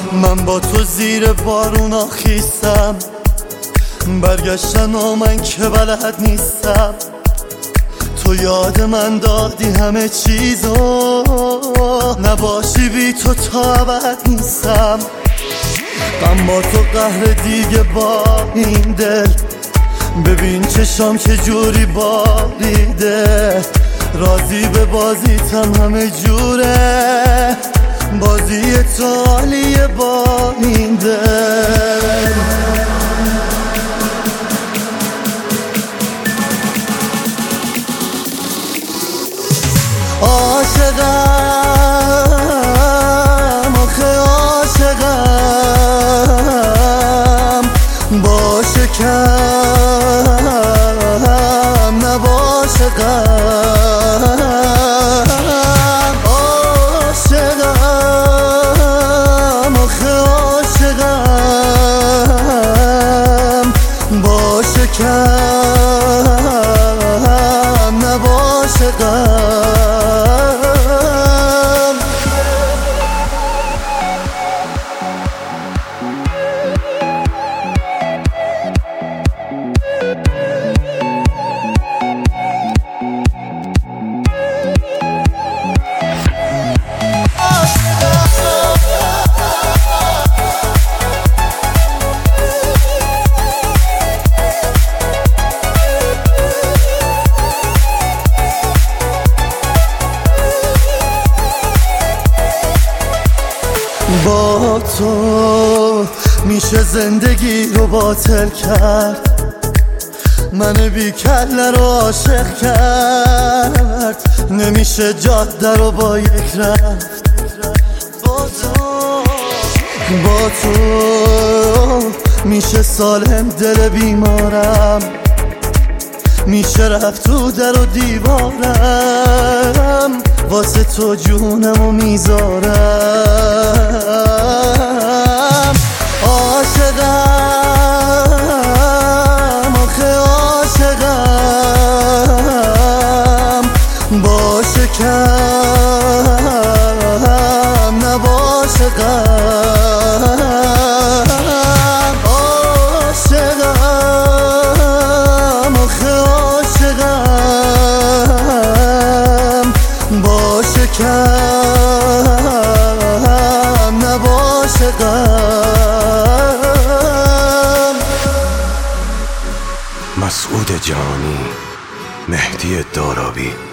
من با تو زیر بارونا خیستم، برگشتن و من که بلد نیستم. تو یاد من دادی همه چیزو، نباشی بی تو تا ابد نیستم. من با تو قهر دیگه با این دل، ببین چشام چه جوری باریده. راضی به بازیتم همه جوره، بازی تو عالیه با این دل. عاشقم آخه عاشقم، باشه کم نباشه غم. عاشقم آخه عاشقم، باشه کم نباشه غم. با تو میشه زندگی رو باطل کرد، من بی کله رو عاشق کرد. نمیشه جاده رو با یک رفت. با تو میشه سالم دل بیمارم، میشه رفت تو در و دیوارم. واسه تو جونمو میذارم. عاشقم آخه عاشقم، باشه کم نباشه غم. عاشقم آخه عاشقم، باشه کم نباشه غم. مسعود جهانی، مهدی دارابی.